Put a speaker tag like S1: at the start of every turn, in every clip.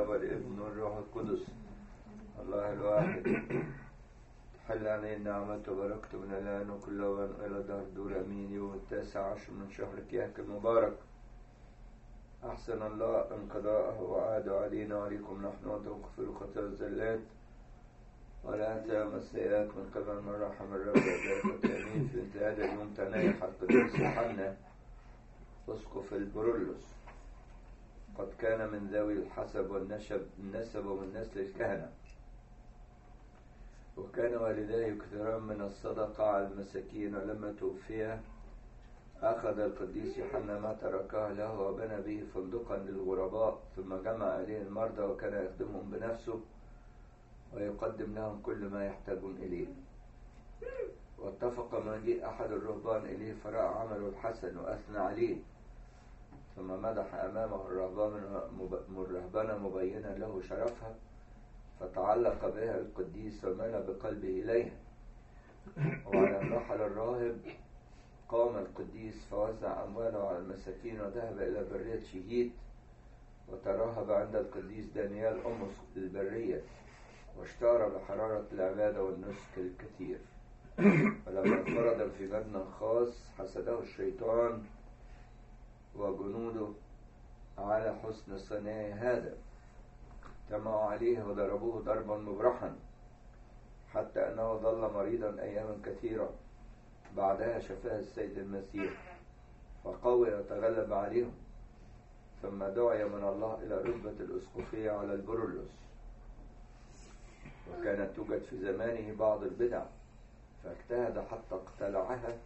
S1: الآب والابن والروح القدس الله الواحد. تحل علينا نعمته وبركته من الآن وكل وان إلى دهر دور أمين. يوم 19 من شهر كياك المبارك. أحسن الله انقضاءه وعاد علينا وعليكم نحن وتغفر خطايا الزلات ولا تام السيئات من قبل من رحم الرب وبارك آمين. في انتهاء اليوم تنايح القديس يوحنا أسقف البرولوس، قد كان من ذوي الحسب والنسب ومن نسل الكهنة، وكان والداه يكثران من الصدقة على المساكين. ولما توفي أخذ القديس يوحنا ما تركه له وبنى به فندقا للغرباء، ثم جمع إليه المرضى وكان يخدمهم بنفسه ويقدم لهم كل ما يحتاجون إليه. واتفق مجيء أحد الرهبان إليه فرأى عمله الحسن وأثنى عليه، ثم مدح أمامه الرهبان مبينا له شرفها، فتعلق بها القديس ومال بقلبه إليها. وعلى أن رحل الراهب قام القديس فوزع أمواله على المساكين وذهب إلى برية شهيت، وترهب عند القديس دانيال أم البرية، واشتهر بحرارة العبادة والنسك الكثير. ولما انفرد في مبنى خاص حسده الشيطان وجنوده على حسن صنيعه هذا، اجتمعوا عليه وضربوه ضربا مبرحا حتى أنه ظل مريضا أياما كثيرة. بعدها شفاه السيد المسيح فقوي وتغلب عليهم، ثم دعي من الله إلى رتبة الأسقفية على البرولوس. وكانت توجد في زمانه بعض البدع، فاجتهد حتى اقتلعها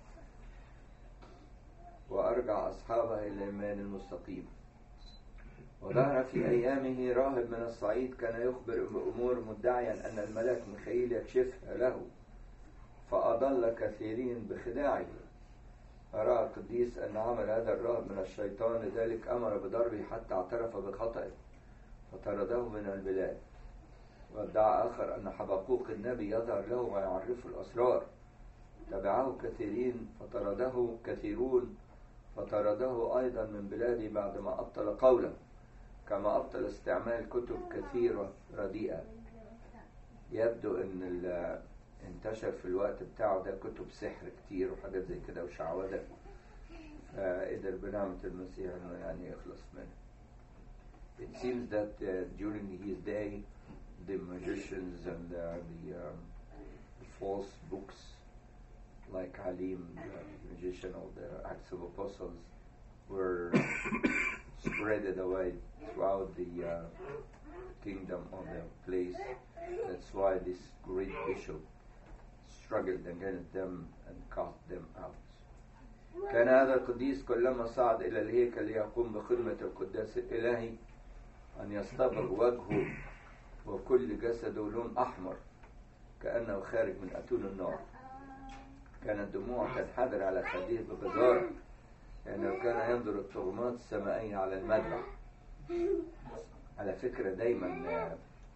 S1: وأرجع أصحابها إلى الإيمان المستقيم. وظهر في أيامه راهب من الصعيد كان يخبر بأمور مدعيا أن الملاك ميخائيل يكشفها له، فأضل كثيرين بخداعه. فرأى القديس أن عمل هذا الراهب من الشيطان، لذلك أمر بضربه حتى اعترف بخطئه فطرده من البلاد. وادعى آخر أن حبقوق النبي يظهر له ويعرفه الأسرار، تبعه كثيرون فطرده أيضا من بلاده بعدما أبطل قوله، كما أبطل استعمال كتب كثيرة رديئة. يبدو أن انتشر في الوقت بتاعه ده كتب سحر كتير وحاجات زي كده وشعوذة، فقدر بنعمة المسيح أنه يعني يخلص منه. It seems that during his day the magicians and the false books like Halim, the magician of the Acts of Apostles, were spreaded away throughout the kingdom of the place. That's why this great bishop struggled against them and cast them out. كان هذا القديس كلما صعد إلى الهيكل ليقوم بخدمة القداس الإلهي أن يصطبغ وجهه وكل جسده لون أحمر كأنه خارج من أتون النار. كانت دموع تنحدر على خديه بغزارة، لأنه كان ينظر الطغمات السمائية على المذبح. على فكرة دايما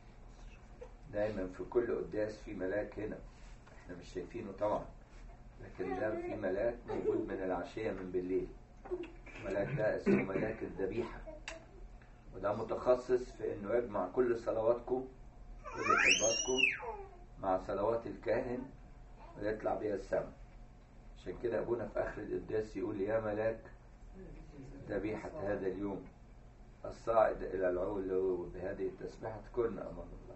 S1: في كل قداس في ملاك هنا، احنا مش شايفينه طبعا، لكن ده في ملاك موجود من العشية من بالليل. الملاك ده اسمه ملاك الذبيحة، وده متخصص في انه يجمع كل صلواتكم كل طلباتكم مع صلوات الكاهن ويطلع بيها السماء. عشان كده ابونا في اخر القداس يقول يا ملاك ذبيحة هذا اليوم الصاعد الى العول بهذه التسبيحة كن امام الله.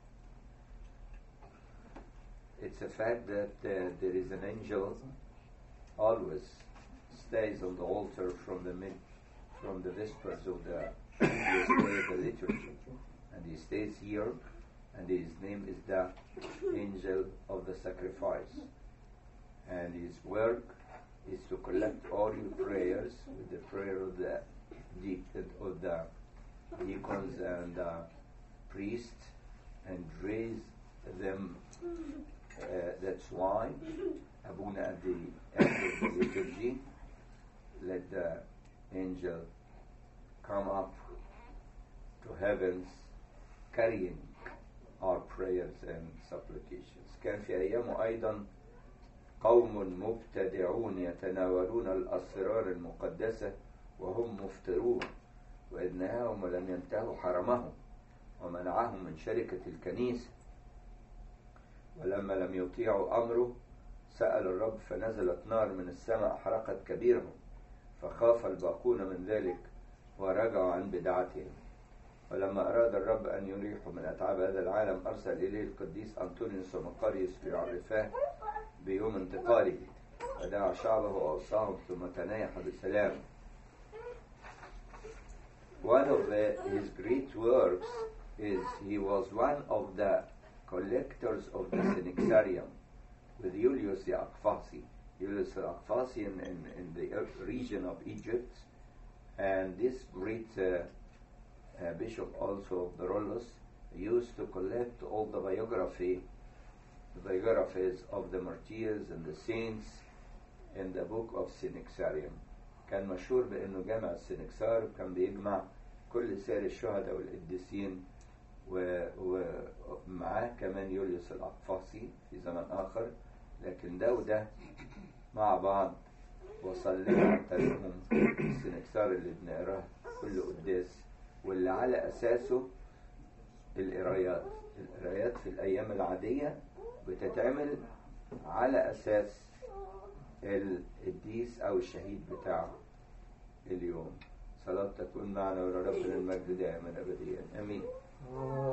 S1: It's a fact that there is an angel always stays on the altar from the vespers of the previous day of the liturgy, and he stays here, and his name is the angel of the sacrifice, and his work is to collect all your prayers with the prayer of the deacons and priests and raise them. That's why Abuna at the end of the liturgy let the angel come up to heavens carrying our prayers and supplications. كان في أيامه أيضا قوم مبتدعون يتناولون الأسرار المقدسة وهم مفترون، وإذ نهاهم ولم ينتهوا حرمهم، ومنعهم من شركة الكنيسة. ولما لم يطيعوا أمره سأل الرب، فنزلت نار من السماء حرقت كبيرهم، فخاف الباقون من ذلك ورجعوا عن بدعتهم. ولما أراد الرب أن يريحوا من أتعاب هذا العالم أرسل إليه القديس أنطونيوس ومقاريوس ليعرفاه بيوم انتقاله، فدعا شعبه وأوصاهم ثم تنايح بسلام. One of his great works is he was one of the collectors of the Synaxarium with Julius the Aqfasi. Julius the Aqfasi in the region of Egypt, and this great bishop also of the Rolos used to collect all the biographies of the martyrs and the saints in the book of Synaxarium. كان مشهور بأنه جمع السنكسار، وكان بيجمع كل سير الشهداء والقديسين، ومعاه كمان يوليوس الأقفاصي في زمن آخر. لكن ده وده مع بعض وصل لنا عن طريقهم السنكسار اللي بنقراه كل قداس، واللي على أساسه القرايات في الأيام العادية بتتعمل على أساس القديس أو الشهيد بتاعه اليوم. صلاة تكون معنا ولربنا المجد دائما أبديا، آمين.